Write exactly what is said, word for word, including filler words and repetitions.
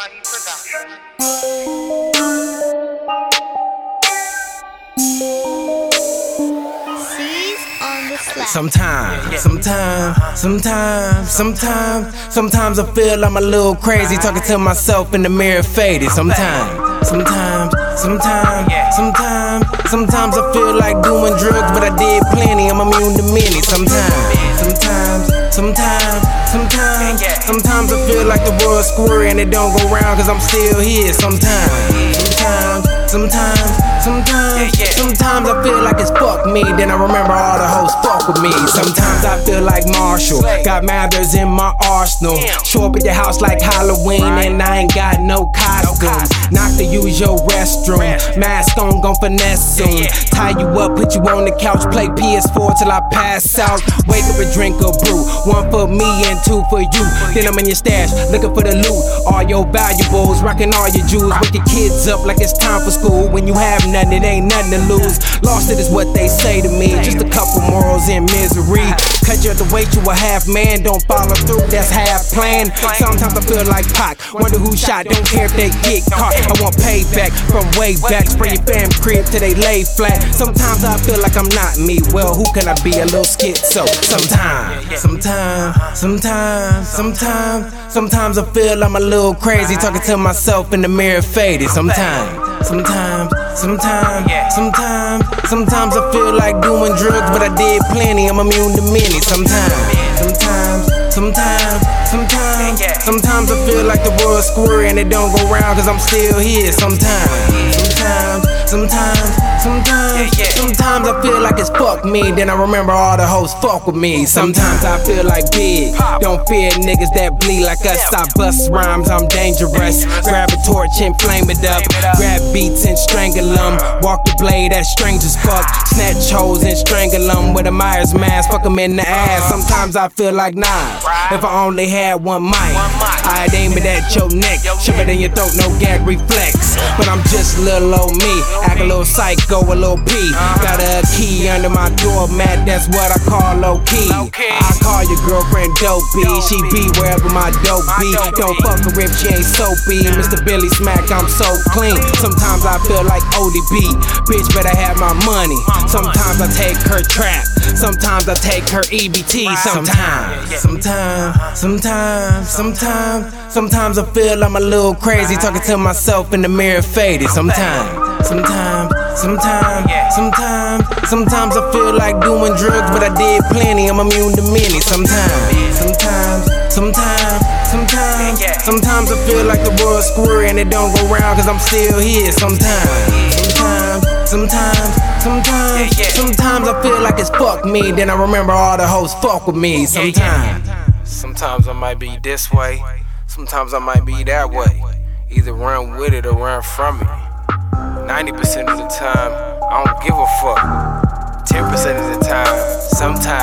Money Production. Sometimes, sometimes, sometimes, sometimes, sometimes I feel I'm a little crazy talking to myself in the mirror faded. Sometimes, sometimes, sometimes, sometimes, sometimes I feel like doing drugs, but I did plenty. I'm immune to many. Sometimes, sometimes, sometimes, sometimes, sometimes I feel like the world's square and it don't go round 'cause I'm still here. Sometimes, sometimes, sometimes, sometimes, sometimes I feel like it's fuck me, then I remember all the hoes fuck with me. Sometimes I feel like Marshall, got Mathers in my arsenal. Show up at your house like Halloween and I ain't got no costumes. Knock to use your restroom, mask on, gon' finesse soon. Tie you up, put you on the couch, play P S four till I pass out. Wake up and drink a brew, one for me and two for you. Then I'm in your stash, looking for the loot. All your valuables, rocking all your jewels. Wake your kids up like it's time for school. When you have nothing, it ain't nothing to lose. Lost it is what they say to me, just a couple morals in misery. Cut you at the weight, you a half man, don't follow through, that's half plan. Sometimes I feel like Pac, wonder who shot, don't care if they get caught. I want payback from way back, spray your fam crib till they lay flat. Sometimes I feel like I'm not me, well who can I be, a little schizo. Sometimes, sometimes, sometimes, sometimes, sometimes I feel I'm a little crazy talking to myself in the mirror faded. Sometimes, sometimes, sometimes, sometimes, sometimes I feel like doing drugs, but I did plenty, I'm immune to many. Sometimes, sometimes, sometimes, sometimes, sometimes I feel like the world's square and it don't go round 'cause I'm still here. Sometimes, sometimes, sometimes, sometimes, sometimes I feel like it's fuck me, then I remember all the hoes fuck with me. Sometimes I feel like big, don't fear niggas that bleed like us. I bust rhymes, I'm dangerous. Grab a torch and flame it up, grab beats and strangle them. Walk the blade, that's strange as fuck. Snatch hoes and strangle them with a Myers mask, fuck them in the ass. Sometimes I feel like Nas, if I only had one mic, I'd aim it at your neck, shove it in your throat, no gag reflex. But I'm just little old me, act a little psycho, a little P. Got a key under my doormat, that's what I call low key. I call your girlfriend dopey, she be wherever my dope be. Don't fuck her if she ain't soapy. Mister Billy Smack, I'm so clean. Sometimes I feel like O D B, bitch better have my money. Sometimes I take her trap, sometimes I take her E B T. Sometimes, sometimes, sometimes, sometimes, sometimes I feel I'm a little crazy talking to myself in the mirror faded. Sometimes, sometimes, sometimes, sometimes, sometimes I feel like doing drugs, but I did plenty, I'm immune to many. Sometimes, sometimes, sometimes, sometimes, sometimes I feel like the world's square and it don't go round 'cause I'm still here. Sometimes, sometimes, sometimes, sometimes, sometimes I feel like it's fuck me, then I remember all the hoes fuck with me. Sometimes, sometimes I might be this way, sometimes I might be that way. Either run with it or run from it. ninety percent of the time, I don't give a fuck. ten percent of the time, sometimes